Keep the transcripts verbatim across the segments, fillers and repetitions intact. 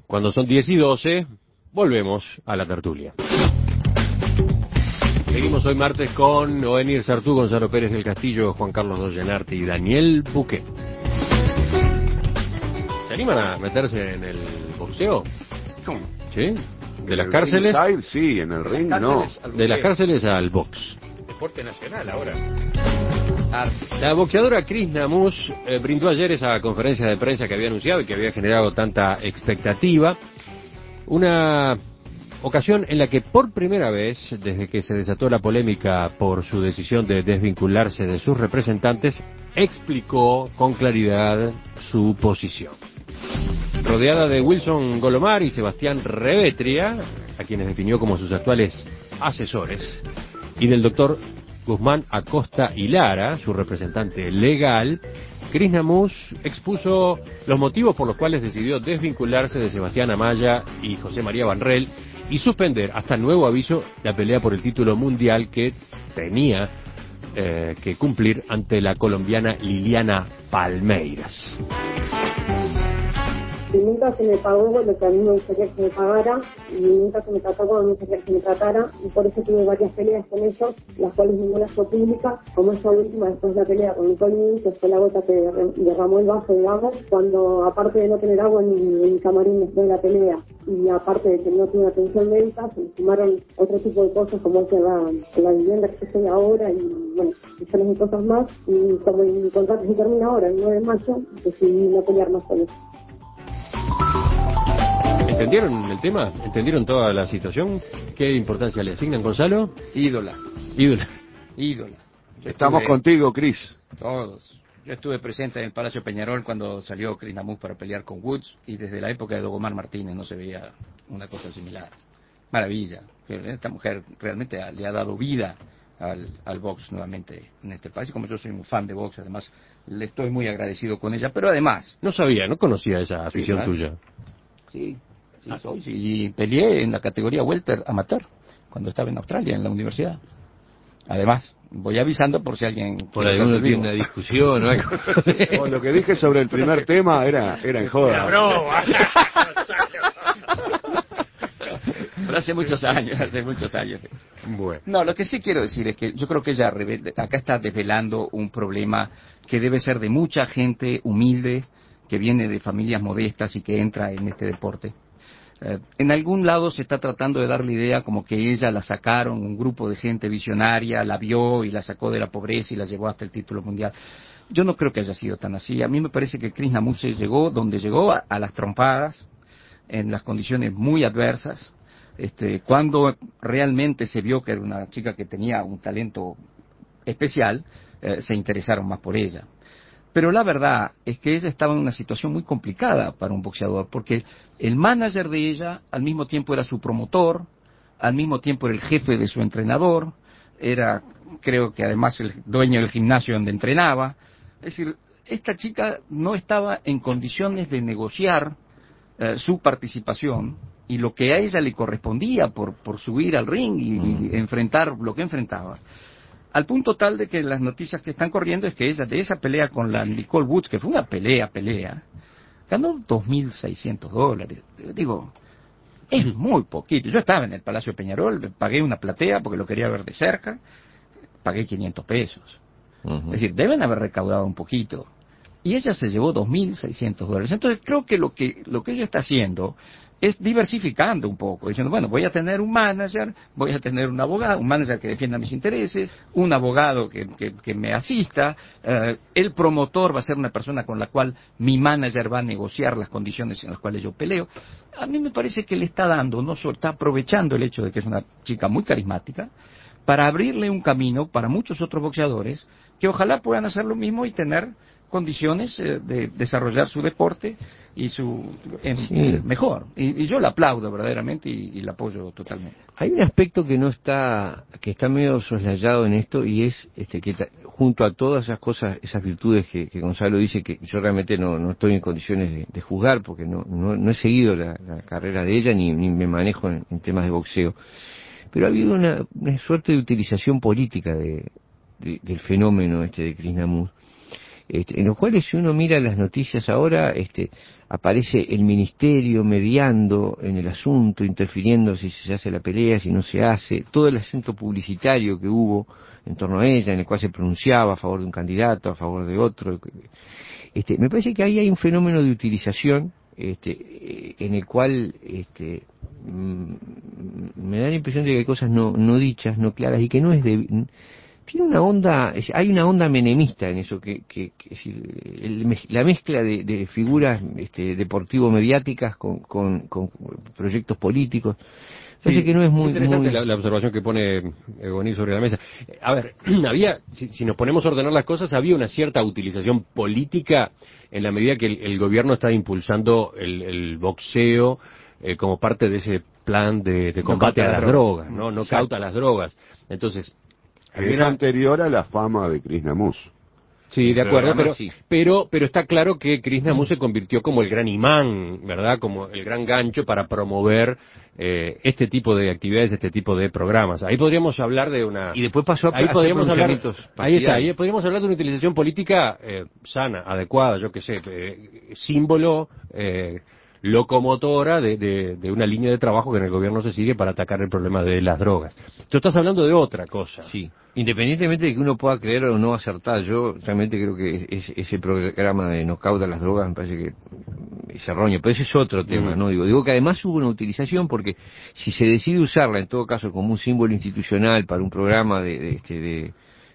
Cuando son diez y doce, volvemos a la tertulia. Seguimos hoy martes con Ovenir Sartú, Gonzalo Pérez del Castillo, Juan Carlos Dollenarte y Daniel Buquet. ¿Se animan a meterse en el boxeo? ¿Cómo? ¿Sí? De las cárceles. Ringside, sí, en el ring no. De las cárceles al box. Deporte nacional ahora. La boxeadora Cris Namus eh, brindó ayer esa conferencia de prensa que había anunciado y que había generado tanta expectativa. Una ocasión en la que por primera vez, desde que se desató la polémica por su decisión de desvincularse de sus representantes, explicó con claridad su posición. Rodeada de Wilson Golomar y Sebastián Revetria, a quienes definió como sus actuales asesores, y del doctor Guzmán Acosta y Lara, su representante legal, Cris Namus expuso los motivos por los cuales decidió desvincularse de Sebastián Amaya y José María Banrel y suspender hasta nuevo aviso la pelea por el título mundial que tenía eh, que cumplir ante la colombiana Liliana Palmeiras. Y nunca se me pagó lo que a mí me gustaría que me pagara, y nunca se me trató como me gustaría que me tratara, y por eso tuve varias peleas con ellos, las cuales ninguna fue pública, como esa última después de la pelea con Nicole Nin, que fue la gota que derramó el vaso, digamos, cuando aparte de no tener agua en, en mi camarín después de la pelea, y aparte de que no tuve atención médica, se me sumaron otro tipo de cosas como que la, la vivienda que estoy ahora, y bueno, millones de cosas más, y como mi contrato se termina ahora, el nueve de mayo, decidí no pelear más con eso. ¿Entendieron el tema? ¿Entendieron toda la situación? ¿Qué importancia le asignan, Gonzalo? Ídola. Ídola. Ídola. Yo Estamos estuve, contigo, Cris. Todos. Yo estuve presente en el Palacio Peñarol cuando salió Cris Namus para pelear con Woods, y desde la época de Dogomar Martínez no se veía una cosa similar. Maravilla. Esta mujer realmente le ha dado vida al, al box nuevamente en este país. Y como yo soy un fan de box, además le estoy muy agradecido con ella. Pero además... No sabía, no conocía esa afición sí, tuya. Sí. Sí, soy, sí, y peleé en la categoría welter amateur cuando estaba en Australia, en la universidad. Además, voy avisando por si alguien... Por ahí uno tiene una discusión o algo. No, lo que dije sobre el primer tema era, era en joda. Era broma. Pero hace muchos años, hace muchos años. Bueno. No, lo que sí quiero decir es que yo creo que ella acá está desvelando un problema que debe ser de mucha gente humilde, que viene de familias modestas y que entra en este deporte. Eh, en algún lado se está tratando de dar la idea como que ella la sacaron, un grupo de gente visionaria, la vio y la sacó de la pobreza y la llevó hasta el título mundial. Yo no creo que haya sido tan así. A mí me parece que Cris Namus llegó donde llegó, a, a las trompadas, en las condiciones muy adversas. Este, cuando realmente se vio que era una chica que tenía un talento especial, eh, se interesaron más por ella. Pero la verdad es que ella estaba en una situación muy complicada para un boxeador, porque el manager de ella al mismo tiempo era su promotor, al mismo tiempo era el jefe de su entrenador, era, creo que además, el dueño del gimnasio donde entrenaba. Es decir, esta chica no estaba en condiciones de negociar eh, su participación y lo que a ella le correspondía por, por subir al ring y, mm. y enfrentar lo que enfrentaba. Al punto tal de que las noticias que están corriendo es que ella, de esa pelea con la Nicole Woods, que fue una pelea, pelea, ganó dos mil seiscientos dólares. Digo, es muy poquito. Yo estaba en el Palacio Peñarol, pagué una platea porque lo quería ver de cerca, pagué quinientos pesos. Uh-huh. Es decir, deben haber recaudado un poquito. Y ella se llevó dos mil seiscientos dólares. Entonces creo que lo que lo que ella está haciendo es diversificando un poco, diciendo, bueno, voy a tener un manager, voy a tener un abogado, un manager que defienda mis intereses, un abogado que, que, que me asista, eh, el promotor va a ser una persona con la cual mi manager va a negociar las condiciones en las cuales yo peleo. A mí me parece que le está dando, no solo está aprovechando el hecho de que es una chica muy carismática, para abrirle un camino para muchos otros boxeadores que ojalá puedan hacer lo mismo y tener condiciones eh, de desarrollar su deporte y su en, sí. eh, mejor y, y yo la aplaudo verdaderamente y, y la apoyo totalmente. Hay un aspecto que no está que está medio soslayado en esto y es este que ta, junto a todas esas cosas, esas virtudes que, que Gonzalo dice, que yo realmente no, no estoy en condiciones de, de juzgar porque no, no, no he seguido la, la carrera de ella ni, ni me manejo en, en temas de boxeo, pero ha habido una, una suerte de utilización política de, de, del fenómeno este de Cris Namus. este, en los cuales si uno mira las noticias ahora, este, aparece el ministerio mediando en el asunto, interfiriendo si se hace la pelea, si no se hace, todo el acento publicitario que hubo en torno a ella, en el cual se pronunciaba a favor de un candidato, a favor de otro. Este, me parece que ahí hay un fenómeno de utilización, este, en el cual este, me da la impresión de que hay cosas no, no dichas, no claras, y que no es de... Tiene una onda, hay una onda menemista en eso, que, que, que es decir, el, la mezcla de, de figuras este, deportivo-mediáticas con, con, con proyectos políticos. Parece Sí, que no es muy... interesante muy... La, la observación que pone Egoní sobre la mesa. A ver, había, si, si nos ponemos a ordenar las cosas, había una cierta utilización política en la medida que el, el gobierno está impulsando el, el boxeo eh, como parte de ese plan de, de combate a las drogas, drogas ¿no? No cauta a las drogas. Entonces... Es una... anterior a la fama de Krishnamurti. Sí, de acuerdo, pero, sí. pero pero está claro que Krishnamurti se convirtió como el gran imán, ¿verdad? Como el gran gancho para promover eh, este tipo de actividades, este tipo de programas. Ahí podríamos hablar de una... Y después pasó a ahí hacer podríamos hablar, pronunciamientos ahí está, partidarios. ahí podríamos hablar de una utilización política eh, sana, adecuada, yo qué sé, eh, símbolo... Eh, locomotora de, de, de una línea de trabajo que en el gobierno se sigue para atacar el problema de las drogas. Tú estás hablando de otra cosa. Sí, independientemente de que uno pueda creer o no acertar, yo realmente creo que es, ese programa de Knockout a las drogas me parece que es erróneo, pero ese es otro tema, Mm. ¿no? Digo, digo que además hubo una utilización porque si se decide usarla en todo caso como un símbolo institucional para un programa de, de, este, de,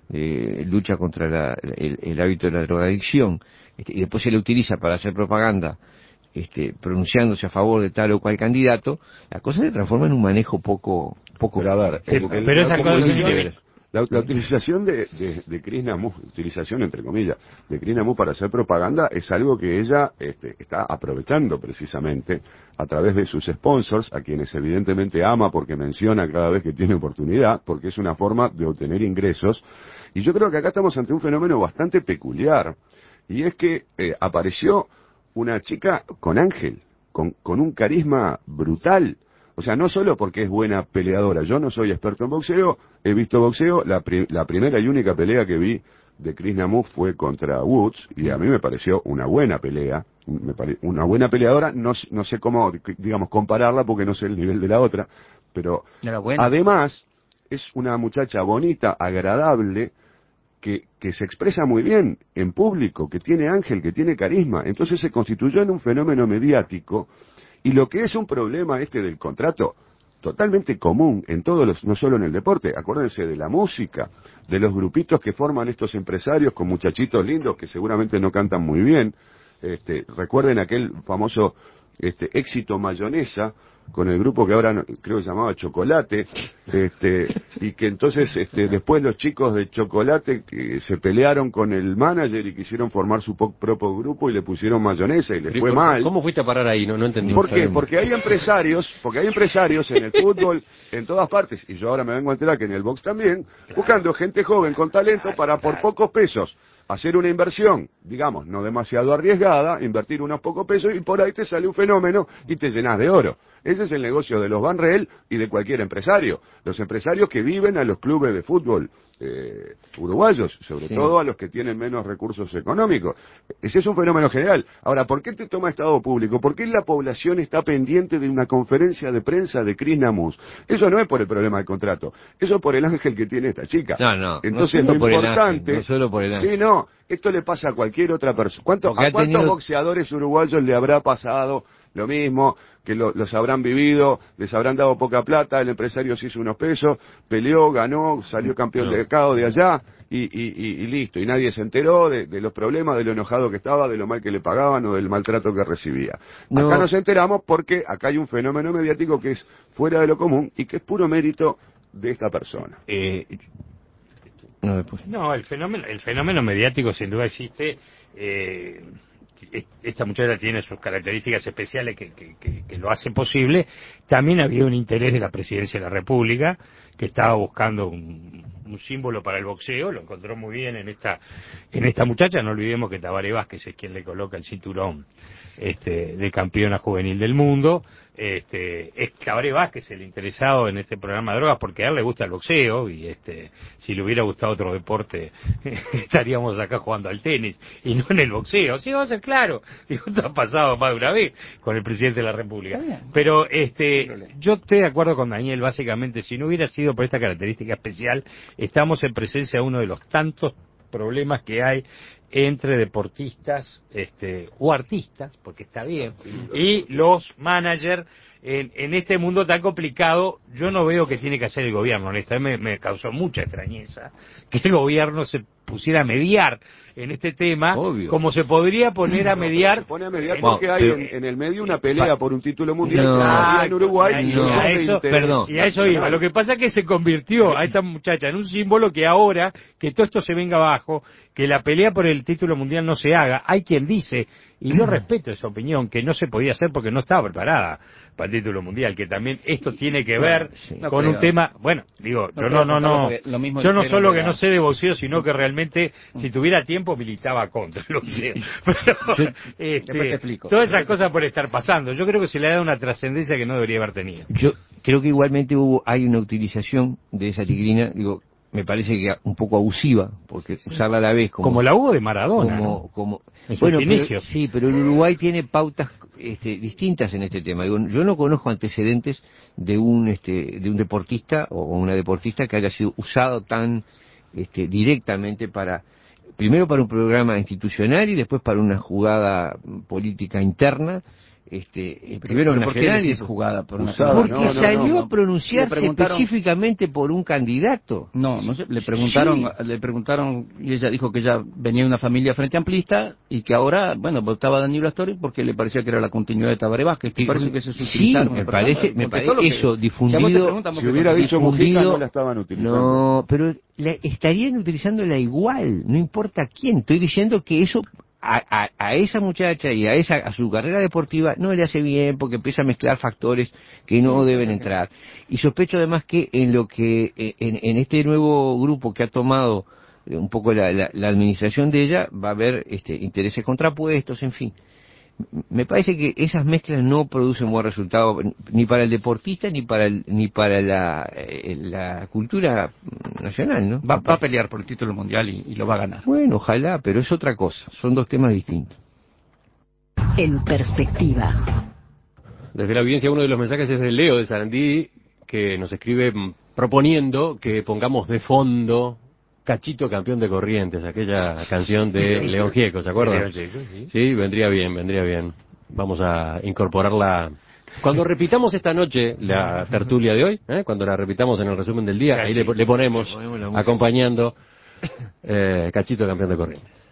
de lucha contra la, el, el hábito de la drogadicción, este, y después se la utiliza para hacer propaganda, Este, pronunciándose a favor de tal o cual candidato, la cosa se transforma en un manejo poco... poco Pero a ver, Sí, el- el- pero la, esa cosa utilización, sí. la, la utilización de, de, de Krishnamurti, utilización entre comillas, de Krishnamurti para hacer propaganda es algo que ella este, está aprovechando precisamente a través de sus sponsors, a quienes evidentemente ama porque menciona cada vez que tiene oportunidad, porque es una forma de obtener ingresos. Y yo creo que acá estamos ante un fenómeno bastante peculiar, y es que eh, apareció una chica con ángel, con, con un carisma brutal. O sea, no solo porque es buena peleadora. Yo no soy experto en boxeo, he visto boxeo. La, pri la primera y única pelea que vi de Krishnamurti fue contra Woods, y a mí me pareció una buena pelea, me pare una buena peleadora. No, no sé cómo, digamos, compararla porque no sé el nivel de la otra, pero además es una muchacha bonita, agradable, Que, que se expresa muy bien en público, que tiene ángel, que tiene carisma. Entonces se constituyó en un fenómeno mediático, y lo que es un problema este del contrato, totalmente común en todos los, no solo en el deporte, acuérdense de la música, de los grupitos que forman estos empresarios con muchachitos lindos que seguramente no cantan muy bien. Este, recuerden aquel famoso este, éxito Mayonesa, con el grupo que ahora no, creo que se llamaba Chocolate, este, y que entonces este, después los chicos de Chocolate que se pelearon con el manager y quisieron formar su propio grupo y le pusieron Mayonesa y les fue mal. ¿Cómo fuiste a parar ahí? No, no entendí. ¿Por qué? Porque hay empresarios, porque hay empresarios en el fútbol, en todas partes, y yo ahora me vengo a enterar que en el box también, buscando gente joven con talento para por pocos pesos hacer una inversión, digamos, no demasiado arriesgada, invertir unos pocos pesos y por ahí te sale un fenómeno y te llenas de oro. Ese es el negocio de los Banrel y de cualquier empresario. Los empresarios que viven a los clubes de fútbol eh, uruguayos, sobre sí. todo a los que tienen menos recursos económicos. Ese es un fenómeno general. Ahora, ¿por qué te toma Estado público? ¿Por qué la población está pendiente de una conferencia de prensa de Krishnamurti? Eso no es por el problema del contrato, eso es por el ángel que tiene esta chica. No, no. Entonces, no lo por importante... El ángel, no solo por el ángel. Sí, no, esto le pasa a cualquier otra persona. ¿Cuánto, ¿A cuántos tenido... boxeadores uruguayos le habrá pasado lo mismo? Que lo, los habrán vivido, les habrán dado poca plata, el empresario se hizo unos pesos, peleó, ganó, salió campeón no. de acá o de allá, y, y, y, y listo. Y nadie se enteró de, de los problemas, de lo enojado que estaba, de lo mal que le pagaban o del maltrato que recibía. No. Acá nos enteramos porque acá hay un fenómeno mediático que es fuera de lo común y que es puro mérito de esta persona. Eh, no, después. no, el fenómeno, el fenómeno mediático sin duda existe. Eh, esta muchacha tiene sus características especiales que, que, que, que lo hacen posible. También había un interés de la Presidencia de la República, que estaba buscando un, un símbolo para el boxeo, lo encontró muy bien en esta en esta muchacha. No olvidemos que Tabaré Vázquez es quien le coloca el cinturón este, de campeona juvenil del mundo. Este, es Cabré Vázquez el interesado en este programa de drogas porque a él le gusta el boxeo y este, si le hubiera gustado otro deporte estaríamos acá jugando al tenis y no en el boxeo. Sí, va a ser claro. Y esto ha pasado más de una vez con el presidente de la República. Pero este, yo estoy de acuerdo con Daniel, básicamente, si no hubiera sido por esta característica especial, estamos en presencia de uno de los tantos problemas que hay entre deportistas este, o artistas, porque está bien, y los managers en, en este mundo tan complicado. Yo no veo que tiene que hacer el gobierno, honestamente me, me causó mucha extrañeza que el gobierno se pusiera a mediar en este tema. Obvio. Como se podría poner a mediar. Se pone a mediar porque hay en, en el medio una pelea por un título mundial no, que se hacía en Uruguay. No, y, a eso, perdón, y a eso iba. Lo que pasa es que se convirtió a esta muchacha en un símbolo que ahora, que todo esto se venga abajo, que la pelea por el título mundial no se haga. Hay quien dice, y yo respeto esa opinión, que no se podía hacer porque no estaba preparada para el título mundial, que también esto tiene que ver sí, no con creo. un tema, bueno, digo, no yo no, no, no, yo no solo que no sé de boxeo, sino que realmente, si tuviera tiempo, militaba contra el boxeo. Pero, yo, este, todas esas cosas por estar pasando, yo creo que se le ha dado una trascendencia que no debería haber tenido. Yo creo que igualmente hubo, hay una utilización de esa tigrina, digo, me parece que un poco abusiva, porque sí. usarla a la vez como... Como la hubo de Maradona, como, ¿no? como, en bueno, sus inicios. Pero, sí, pero el Uruguay tiene pautas este, distintas en este tema. Digo, yo no conozco antecedentes de un este, de un deportista o una deportista que haya sido usado tan este, directamente para... primero para un programa institucional y después para una jugada política interna. Este, primero pero nacional y es jugada por una usada, porque no, no, salió no, no. a pronunciarse específicamente por un candidato. No, no sé, le preguntaron, sí. le preguntaron y ella dijo que ella venía de una familia frente amplista y que ahora, bueno, votaba a Danilo Astori porque le parecía que era la continuidad de Tabaré Vázquez. ¿Te parece que eso se utilizaron? Sí, me parece, me parece eso difundido. Si, si hubiera dicho Mujica no la estaban utilizando. No, pero la, estarían utilizándola igual, no importa quién. Estoy diciendo que eso A, a, a esa muchacha y a esa a su carrera deportiva no le hace bien porque empieza a mezclar factores que no deben entrar. Y sospecho además que en lo que en, en este nuevo grupo que ha tomado un poco la, la, la administración de ella va a haber este, intereses contrapuestos, en fin. Me parece que esas mezclas no producen buen resultado ni para el deportista ni para el, ni para la, la cultura nacional, ¿no? Va, va a pelear por el título mundial y, y lo va a ganar. Bueno, ojalá, pero es otra cosa. Son dos temas distintos. En perspectiva. Desde la audiencia uno de los mensajes es de Leo de Sarandí, que nos escribe proponiendo que pongamos de fondo Cachito campeón de Corrientes, aquella canción de León Gieco, ¿se acuerdan? Sí, sí, vendría bien, vendría bien. Vamos a incorporarla. Cuando repitamos esta noche la tertulia de hoy, ¿eh? cuando la repitamos en el resumen del día, ahí le, le ponemos, acompañando eh, Cachito campeón de Corrientes.